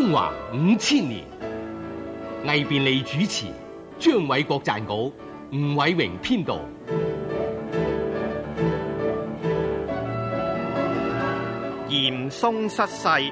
中華5000年，魏便利主持，張偉國撰稿，吳偉榮編導。 嚴嵩失勢。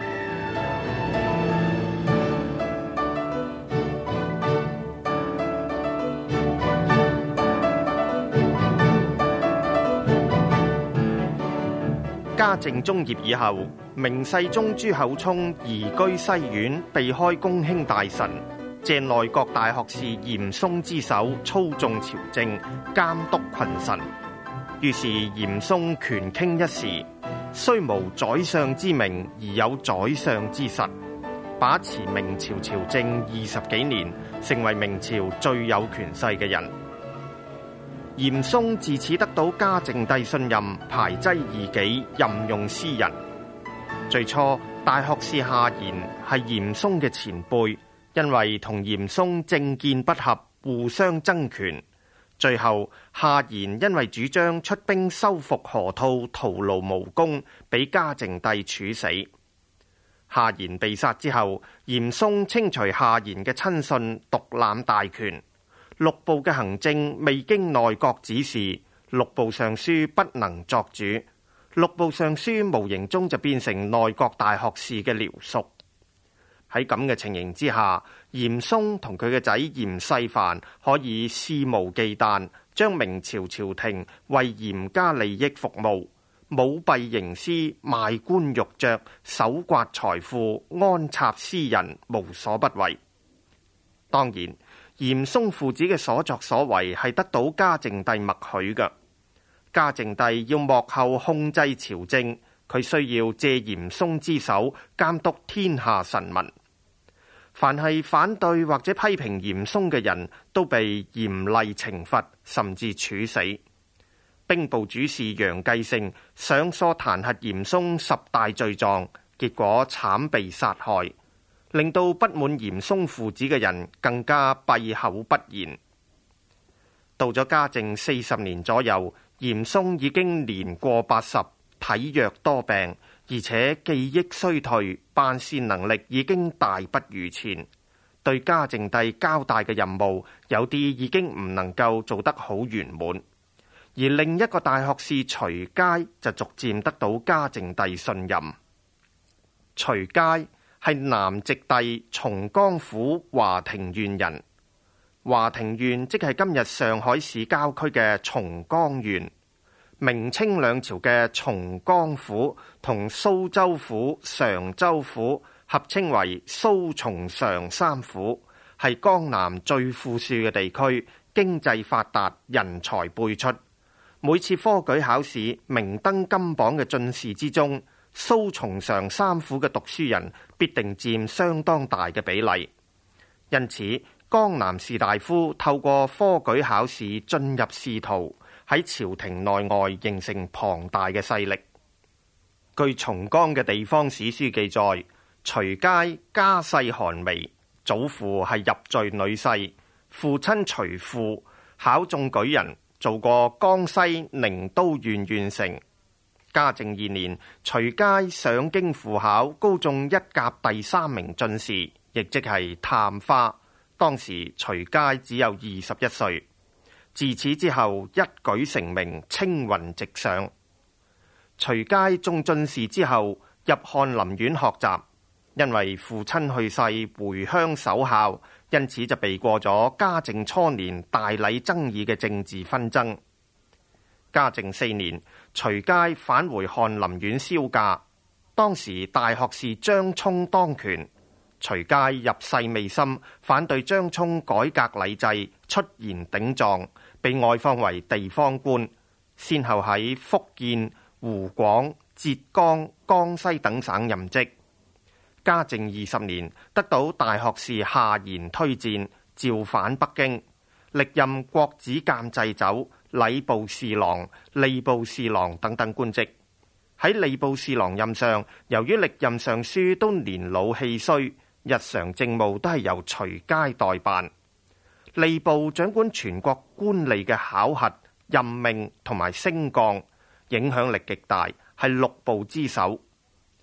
嘉靖中葉以後，明世宗朱厚熜移居西苑，避開公卿大臣，借內閣大學士嚴嵩之手操縱朝政，監督群臣。於是嚴嵩權傾一時，雖無宰相之名，而有宰相之實，把持明朝朝政20幾年，成為明朝最有權勢嘅人。嚴嵩自此得到嘉靖帝信任，排擠異己，任用私人。最初大學士夏言係嚴嵩嘅前輩，因為同嚴嵩政見不合，互相爭權。最後夏言因為主張出兵收復河套，徒勞無功，俾嘉靖帝處死。夏言被殺之後，嚴嵩清除夏言嘅親信，獨攬大權。六部嘅行政未經內閣指示，六部尚書不能作主，六部尚書無形中就變成內閣大學士嘅僚屬。喺咁嘅情形之下，嚴嵩同佢嘅仔嚴世蕃可以肆無忌憚，將明朝朝廷為嚴家利益服務，舞弊營私，賣官鬻爵，搜刮財富，安插私人，無所不為。當然，嚴嵩父子嘅所作所為係得到嘉靖帝默許嘅。嘉靖帝要幕後控制朝政，佢需要借嚴嵩之手監督天下臣民。凡係反對或者批評嚴嵩嘅人都被嚴厲懲罰，甚至處死。兵部主事楊繼盛上疏彈劾嚴嵩10大罪狀，結果慘被殺害，令到不滿嚴嵩父子嘅人更加閉口不言。到咗嘉靖40年左右，嚴嵩已經年過80，體弱多病，而且記憶衰退，辦事能力已經大不如前。對嘉靖帝交代嘅任務，有啲已經唔能夠做得好圓滿。而另一個大學士徐階就逐漸得到嘉靖帝信任。徐階係南直隸松江府華亭縣人，華亭縣即係今日上海市郊區嘅松江縣。明清兩朝嘅松江府同蘇州府、常州府合稱為蘇松常三府，係江南最富庶嘅地區，經濟發達，人才輩出。每次科舉考試，明登金榜嘅進士之中，蘇松常三府嘅讀書人必定佔相當大嘅比例。因此，江南士大夫透過科舉考試進入仕途，喺朝廷內外形成龐大嘅勢力。據松江嘅地方史書記載，徐階家世寒微，祖父係入贅女婿，父親徐富考中舉人，做過江西寧都縣縣丞。嘉靖2年，徐階上京赴考，高中一甲第3名進士，亦即係探花。當時徐階只有21歲。自此之後，一舉成名，青雲直上。徐階中進士之後，入翰林院學習，因為父親去世，回鄉守孝，因此就避過咗嘉靖初年大禮爭議嘅政治紛爭。嘉靖4年，徐階返回翰林院銷假，當時大學士張聰當權。徐階入世未深，反對張聰改革禮制，出言頂撞，被外放為地方官，先後喺福建、湖廣、浙江、江西等省任職。嘉靖20年，得到大學士夏言推薦，召返北京，歷任國子監祭酒、禮部侍郎、吏部侍郎等等官職。喺吏部侍郎任上，由於歷任尚書都年老氣衰，日常政務都係由徐階代辦。吏部掌管全國官吏嘅考核、任命同埋升降，影響力極大，係6部之首。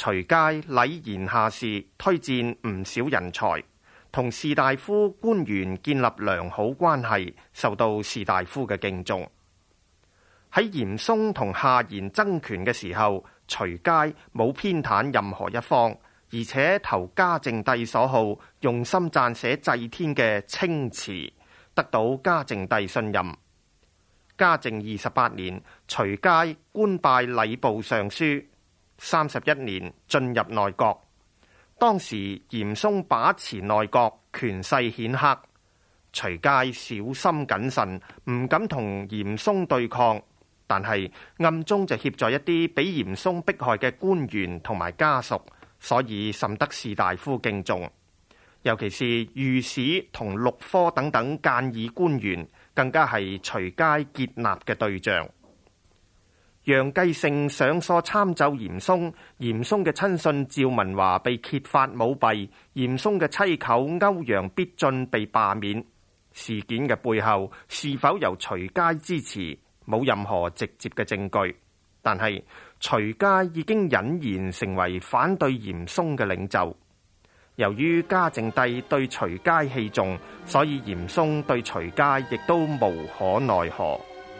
徐階禮賢下士，推薦唔少人才，同士大夫官員建立良好關係，受到士大夫嘅敬重。喺嚴嵩同夏言爭權嘅時候，徐階冇偏袒任何一方，而且投嘉靖帝所好，用心撰寫祭天嘅清詞，得到嘉靖帝信任。嘉靖28年，徐階官拜禮部尚書，31年進入內閣。當時嚴嵩把持內閣，權勢顯赫，徐階小心謹慎，唔敢同嚴嵩對抗，但係暗中就協助一啲俾嚴嵩迫害嘅官員同埋家屬，所以甚得士大夫敬重。尤其是御史同六科等等諫議官員，更加係徐階結納嘅對象。楊繼盛上疏參奏嚴嵩，嚴嵩嘅親信趙文華被揭發舞弊，嚴嵩嘅妻舅歐陽必進被罷免。事件嘅背後是否由徐階支持，冇任何直接嘅證據，但係徐階已經隱然成為反對嚴嵩嘅領袖。由於嘉靖帝對徐階器重，所以嚴嵩對徐階亦都無可奈何。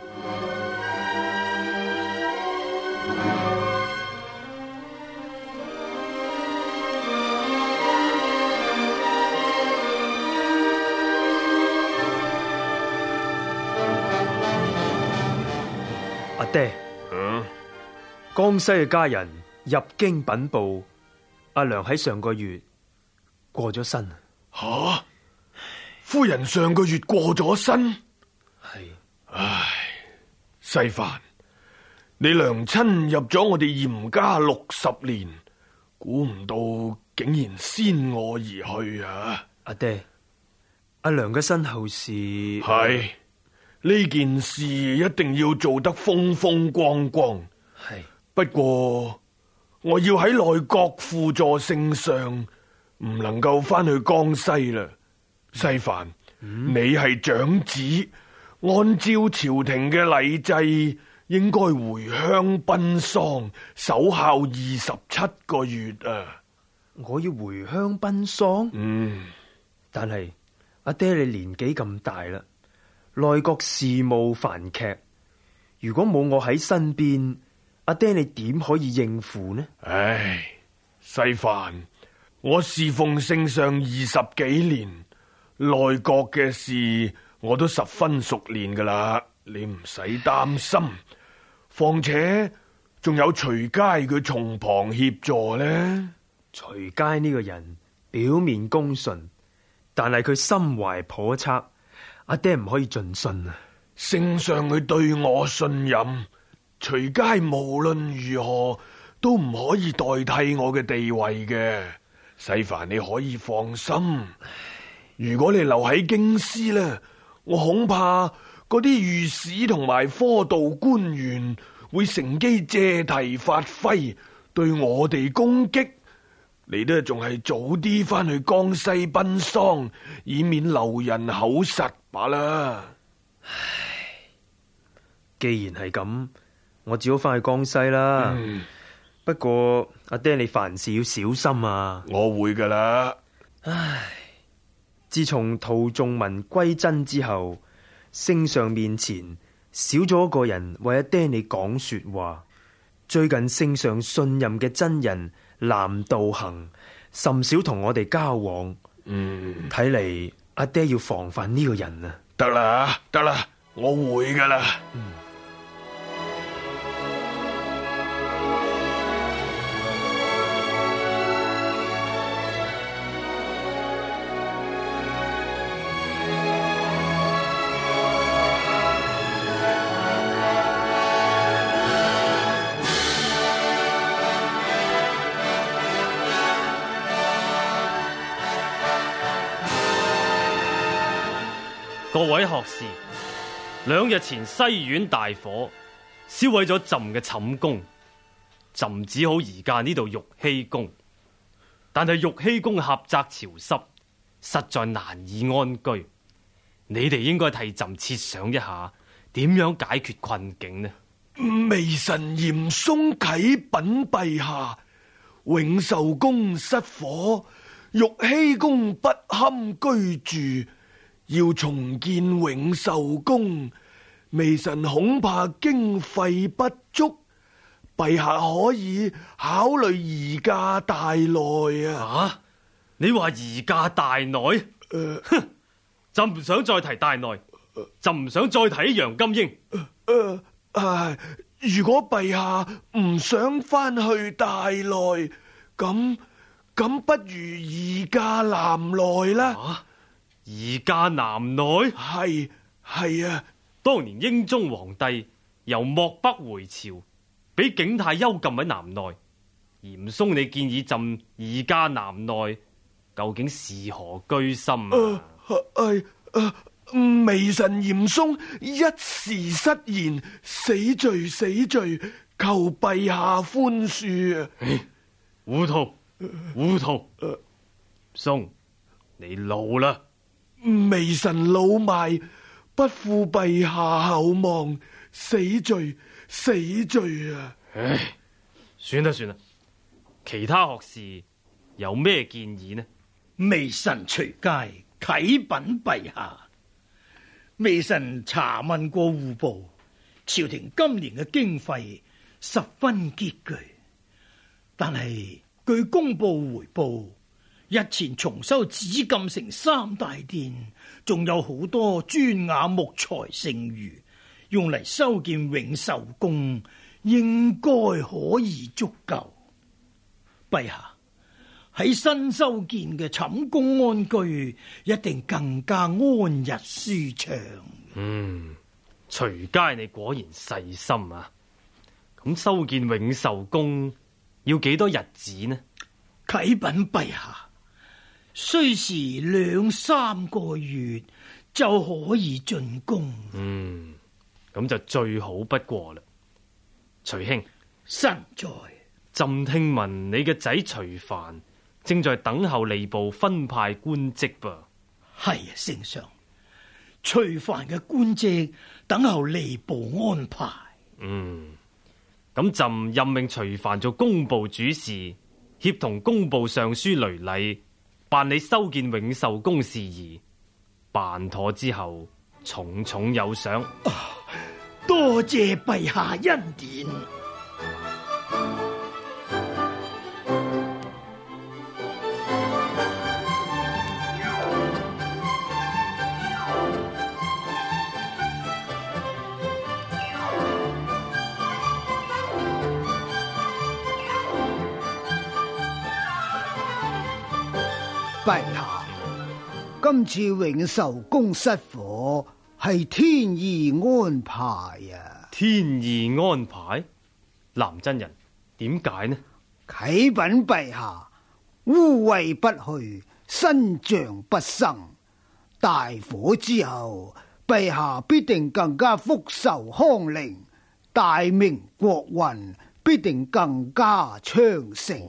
阿爹，江西嘅家人入京稟報，阿娘喺上個月過咗身。 吓，夫人上個月過咗身？ 係。 唉，世蕃，你娘親入咗我哋嚴家60年，估唔到竟然先我而去啊！ 阿爹，阿娘嘅身後事係呢件事一定要做得風風光光。 係， 不過我要喺內閣輔助聖上，唔能夠翻去江西啦。世蕃，你係長子，按照朝廷嘅禮制，應該回鄉奔喪，守孝27個月啊！ 我要回鄉奔喪？但係阿爹你年紀咁大啦，內閣事務繁劇，如果冇我喺身邊，阿爹你點可以應付呢？ 唉，世蕃，我侍奉聖上20幾年，內閣嘅事我都十分熟練噶啦，你唔使擔心。況且仲有徐階佢從旁協助呢。 徐階呢個人表面恭順，但係佢心懷叵測，阿爹唔可以盡信啊！ 聖上佢對我信任，徐階無論如何都唔可以代替我嘅地位嘅。世蕃你可以放心，如果你留喺京師呢，我恐怕嗰啲御史同埋科道官員會乘機借題發揮，對我哋攻擊。你都仲係早啲翻去江西奔喪，以免留人口實罷啦。 唉，既然係咁，我只好翻去江西啦。不過阿爹你凡事要小心啊。 我會噶啦。 唉，自從陶仲文歸真之後，聖上面前少咗一個人為阿爹你講說話。最近聖上信任嘅真人藍道行甚少同我哋交往。睇嚟阿爹要防範呢個人啊。 得啦，得啦，我會噶啦。 各位學士，2日前西苑大火，燒毀咗朕嘅寢宮，朕只好移駕呢度玉溪宮。但係玉溪宮狹窄潮濕，實在難以安居。你哋應該替朕設想一下，點樣解決困境呢？ 微臣嚴嵩啟稟陛下， 永壽宮失火，玉禧宮不堪居住，要重建永壽宮，微臣恐怕經費不足，陛下可以考慮移駕大內啊！ 啊，你話移駕大內？哼，朕唔想再提大內，朕唔想再提楊金英。 如果陛下唔想翻去大內，咁不如移駕南內啦。 啊，移駕南內？ 係啊， 當年英宗皇帝由漠北回朝，俾景泰幽禁喺南內。嚴嵩你建議朕移駕南內，究竟是何居心啊？ 微臣嚴嵩一時失言，死罪，求陛下寬恕啊！ 糊塗，嵩，你老啦！ 微臣老邁，不負陛下厚望，死罪啊！ 唉，算啦，其他學士有咩建議呢？ 微臣隨街啟稟陛下，微臣查問過戶部，朝廷今年嘅經費十分拮據，但係據工部回報，日前重修紫禁城3大殿，仲有好多磚瓦木材剩餘，用嚟修建永壽宮，應該可以足夠。陛下，喺新修建嘅寢宮安居，一定更加安逸舒暢。 徐階你果然細心啊！咁修建永壽宮要幾多日子呢？ 啟稟陛下，需時2-3個月就可以進宮。 咁就最好不過啦。徐兄， 臣在。 朕聽聞你嘅仔徐帆正在等候吏部分派官職噃。 係啊，聖上，徐帆嘅官職等候吏部安排。 咁朕任命徐帆做工部主事，協同工部尚書雷禮辦理修建永壽宮事宜。辦妥之後，重重有賞。 多謝陛下恩典。 陛下，今次永壽宮失火係天意安排啊！ 天意安排？藍真人，點解呢？ 啟稟陛下，污穢不去，新象不生。大火之後，陛下必定更加福壽康寧，大明國運必定更加昌盛。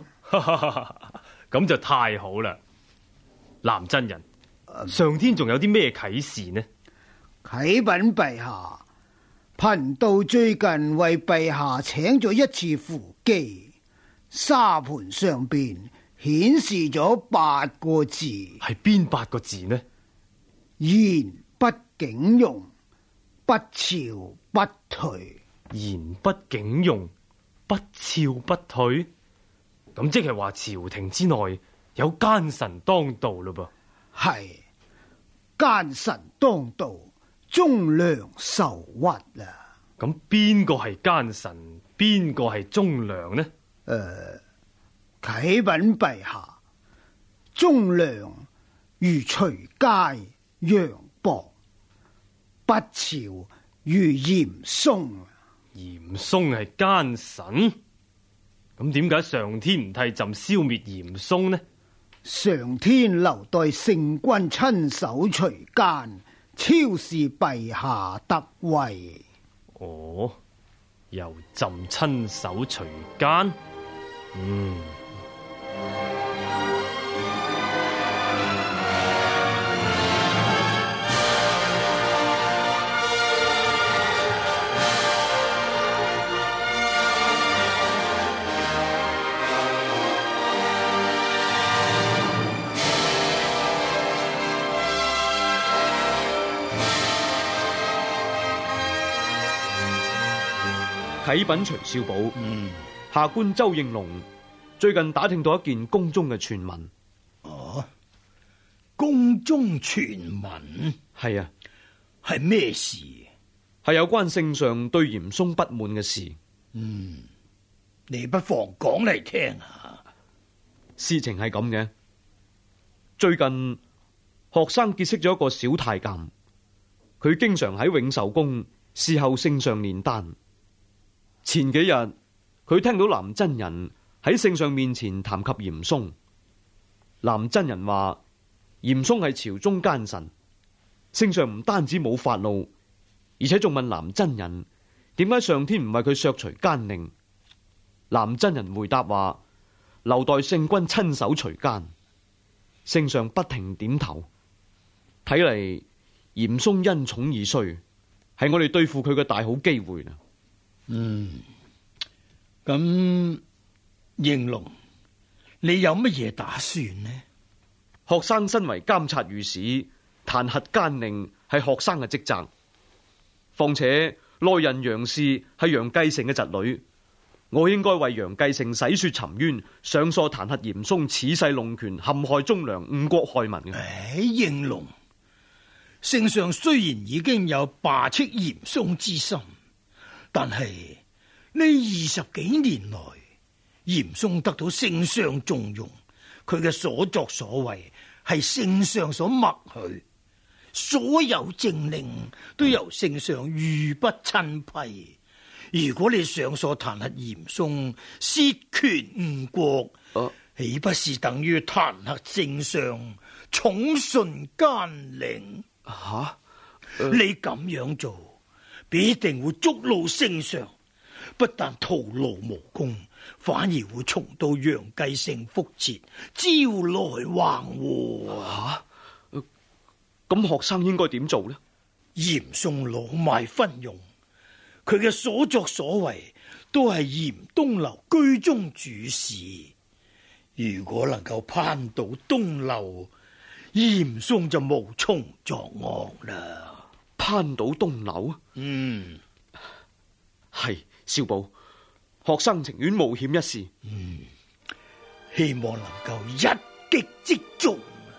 咁就太好啦！藍真人，上天仲有啲咩啟示呢？ 啟稟陛下，貧道最近為陛下請咗一次符機，沙盤上邊顯示咗8個字， 係邊8個字呢？ 言不警用，不肖不退。 言不警用，不肖不退。咁即係話朝廷之內有奸臣當道嘞噃？ 係奸臣當道，忠良受屈啊！ 咁邊個係奸臣，邊個係忠良呢？ 啟稟陛下，忠良如徐階、楊博，不肖如嚴嵩。 嚴嵩係奸臣？咁點解上天唔替朕消滅嚴嵩呢？ 上天留待聖君親手除奸，超視陛下得位。 哦，由朕親手除奸？ 啟稟徐少保， 嗯， 下官周應龍最近打聽到一件宮中嘅傳聞。 哦，宮中傳聞係啊， 係咩事？ 係有關聖上對嚴嵩不滿嘅事。 嗯，你不妨講嚟聽下。 事情係咁嘅，最近學生結識咗一個小太監，佢經常喺永壽宮侍候聖上煉丹。前幾日佢聽到藍真人喺聖上面前談及嚴嵩，藍真人話嚴嵩係朝中奸臣，聖上唔單止冇發怒，而且仲問藍真人點解上天唔為佢削除奸令。藍真人回答話留待聖君親手除奸。聖上不停點頭，睇嚟嚴嵩因寵而衰，係我哋對付佢嘅大好機會啦。 嗯，咁應龍，你有乜嘢打算呢？ 學生身為監察御史，彈劾奸令係學生嘅職責。況且內人楊氏係楊繼成嘅侄女，我應該為楊繼成洗雪沉冤，上訴彈劾嚴嵩恃勢弄權，陷害忠良，誤國害民嘅。 應龍，聖上雖然已經有罷斥嚴嵩之心，但係呢20幾年來，嚴嵩得到聖上重用，佢嘅所作所為係聖上所默許，所有政令都由聖上御不親批。如果你上訴彈劾嚴嵩，竊權誤國，豈不是等於彈劾聖上，寵順奸佞？你咁樣做，必定會觸怒聖上，不但徒勞無功，反而會重蹈楊繼成覆轍，招來橫禍。 咁學生應該點做呢？ 嚴嵩老邁昏庸，佢嘅所作所為都係嚴東樓居中主事。如果能夠攀到東樓，嚴嵩就無從作惡啦。 攀到東樓？係少保，學生情願冒險一試。 希望能夠一擊即中。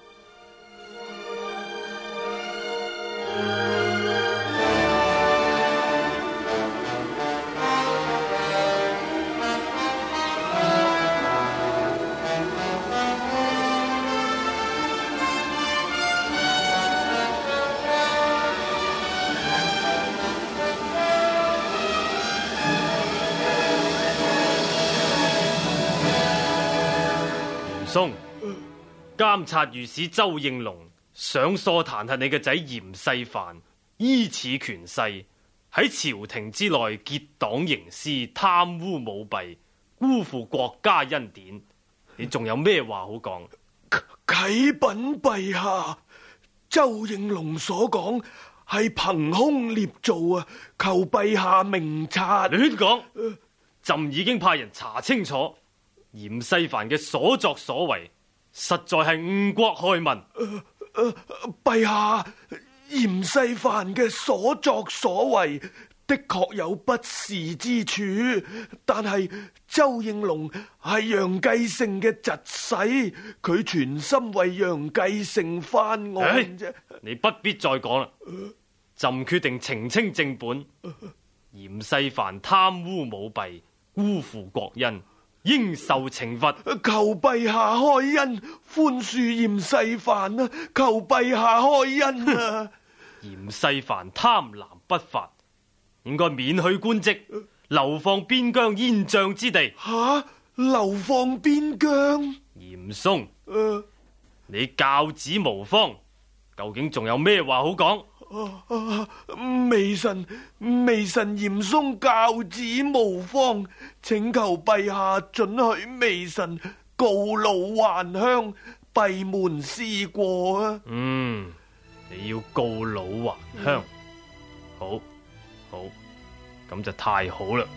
監察御史周應龍上訴彈劾你嘅仔嚴世蕃，依此權勢喺朝廷之內結黨營私、貪污舞弊、辜負國家恩典，你仲有咩話好講？ 啟稟陛下，周應龍所講係憑空捏造啊，求陛下明察。 亂講！朕已經派人查清楚嚴世蕃嘅所作所為，實在係誤國害民。 陛下，嚴世蕃嘅所作所為的確有不是之處，但係周應龍係楊繼成嘅侄婿，佢全心為楊繼成翻案啫。 你不必再講啦，朕決定澄清正本。嚴世蕃貪污舞弊，辜負國恩，應受懲罰。 求陛下開恩，寬恕嚴世蕃啊！求陛下開恩啊！ 嚴世蕃貪婪不法，應該免去官職，流放邊疆燕將之地。 流放邊疆？ 嚴嵩，你教子無方，究竟仲有咩話好講？ 微臣嚴嵩教子無方，請求陛下准許微臣告老還鄉，閉門思過啊！ 你要告老還鄉，好，咁就太好啦。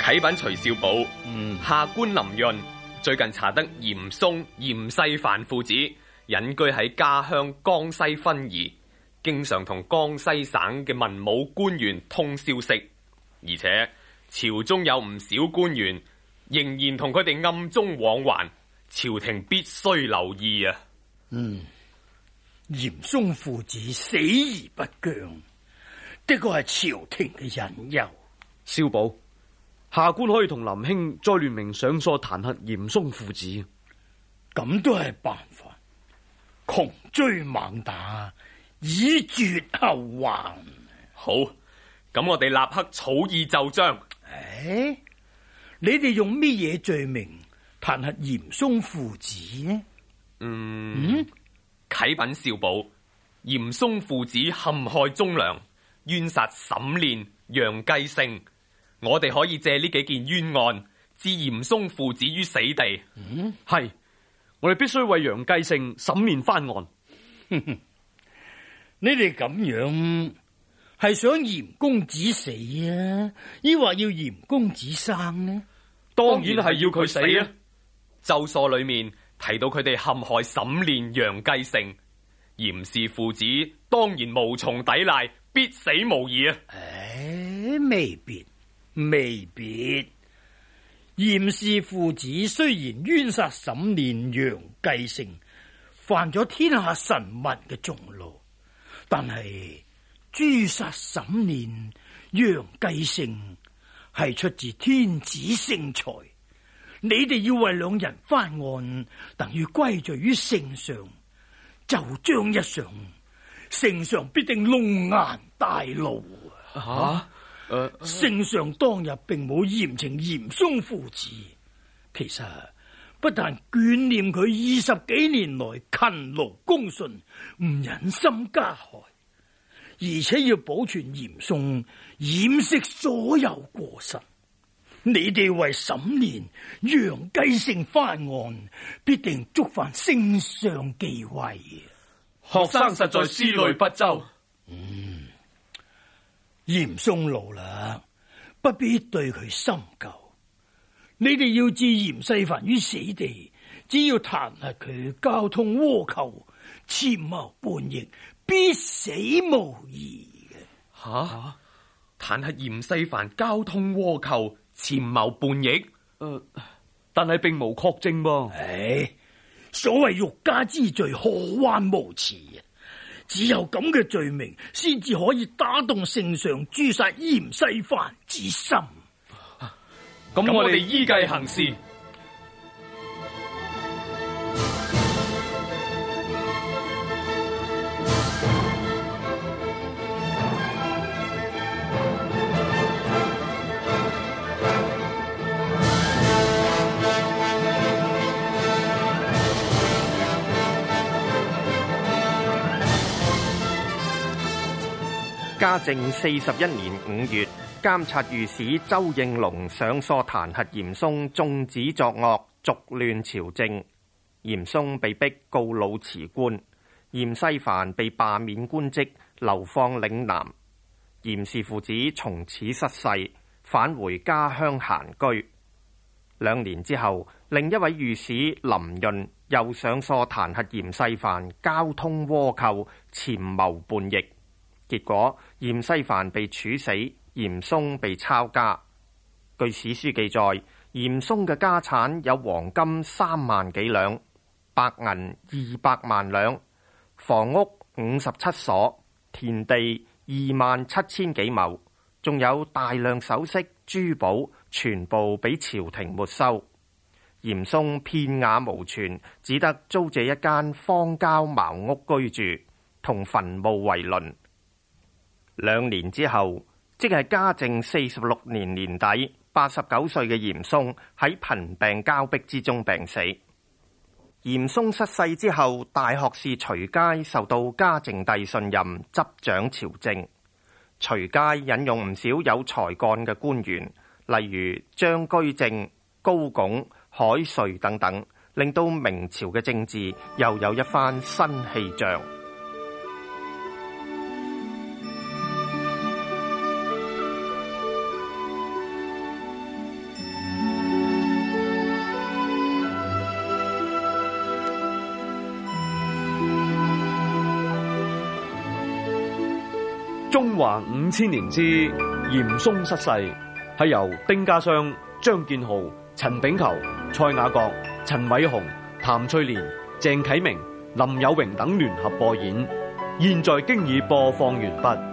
啟稟徐少保，下官林潤最近查得嚴嵩、嚴世蕃父子隱居喺家鄉江西分宜，經常同江西省嘅文武官員通消息，而且朝中有唔少官員仍然同佢哋暗中往還，朝廷必須留意啊！ 嚴嵩父子死而不僵，的確係朝廷嘅隱憂。 少保，下官可以同林兄再聯名上疏彈劾嚴嵩父子。 咁都係辦法，窮追猛打，以絕後患。 好，咁我哋立刻草擬奏章。 你哋用乜嘢罪名彈劾嚴嵩父子呢？ 啟稟少保，嚴嵩父子陷害忠良，冤殺沈煉、楊繼盛，我哋可以借呢幾件冤案置嚴嵩父子於死地。 係，我哋必須為楊繼盛、沈煉翻案。 你哋咁樣係想嚴公子死啊，抑或要嚴公子生呢？ 當然係要佢死啊！ 奏疏裏面提到佢哋陷害沈煉、楊繼盛，嚴氏父子當然無從抵賴，必死無疑啊！ 未必。嚴氏父子雖然冤殺沈煉、楊繼盛，犯咗天下臣民嘅眾怒，但係誅殺沈煉、楊繼盛係出自天子聖裁。你哋要為兩人翻案，等於歸罪於聖上。奏章一上，聖上必定龍顏大怒。聖上當日並冇嚴懲嚴嵩父子，其實不但眷念佢20幾年來勤勞恭順，唔忍心加害，而且要保存嚴嵩，掩飾所有過失。你哋為沈煉、楊繼盛翻案，必定觸犯聖上忌諱。 學生實在思慮不周。 嚴嵩老啦，不必對佢深究。你哋要置嚴世蕃於死地，只要彈劾佢交通倭寇、潛謀叛逆，必死無疑嘅。 彈劾嚴世蕃交通倭寇、潛謀叛逆， 但係並無確證噃。 所謂欲加之罪，何患無辭啊！只有咁嘅罪名，先至可以打動聖上誅殺嚴世蕃之心。 咁我哋依計行事。 嘉靖41年5月，監察御史周應龍上疏彈劾嚴嵩縱旨作惡，逐亂朝政。嚴嵩被逼告老辭官，嚴世蕃被罷免官職，流放嶺南。嚴氏父子從此失勢，返回家鄉閒居。2年之後，另一位御史林潤又上疏彈劾嚴世蕃交通倭寇、潛謀叛逆。結果嚴世蕃被處死，嚴嵩被抄家。據史書記載，嚴嵩嘅家產有黃金3萬幾兩，白銀200萬兩，房屋57所，田地27000幾畝，仲有大量首飾珠寶，全部俾朝廷沒收。嚴嵩片瓦無存，只得租借一間荒郊茅屋居住，同墳墓為鄰。2年之後，即係嘉靖46年年底，89歲嘅嚴嵩喺貧病交迫之中病死。嚴嵩失勢之後，大學士徐階受到嘉靖帝信任，執掌朝政。徐階引用唔少有才幹嘅官員，例如張居正、高拱、海瑞等等，令到明朝嘅政治又有一番新氣象。 中華5000年之嚴嵩失勢，係由丁家湘、張建豪、陳炳球、蔡雅閣、陳偉雄、譚翠蓮、鄭啟明、林有榮等聯合播演，現在經已播放完畢。